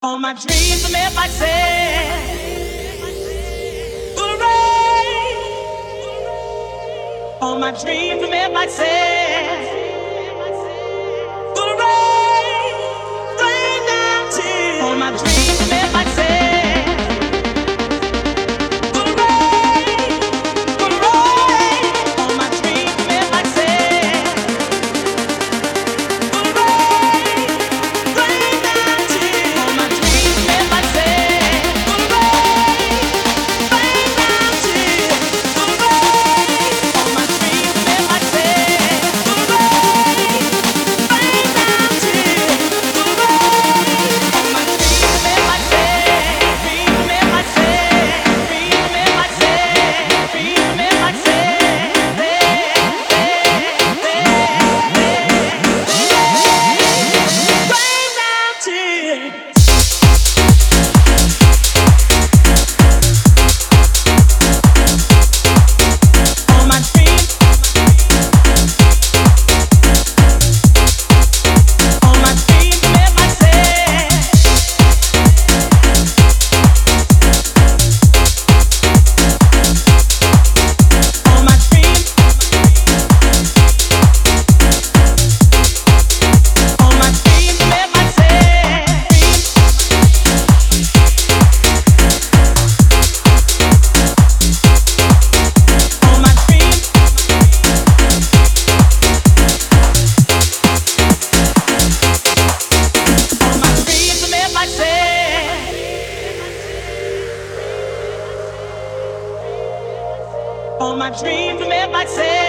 All my dreams are made by sand. Hooray! All my dreams are made by sand. Hooray! Rain down tears. All my dreams are made by sand. Hooray! Hooray! All my dreams are made by sand. Hooray! Rain down tears. All my dreams are made by sand. Hooray! Rain down tears. Hooray! All my dreams are made by sand. Hooray! Rain down tears. Hooray! All my dreams are made by sand. Dreams are made by sand. Dreams are made by sand. Dreams are made by sand. Rain down tears. All my dreams, all my dreams made by sand. All my dreams, all my dreams made by sand. All my dreams, all my dreams are made by sand. All my dreams are made by sand.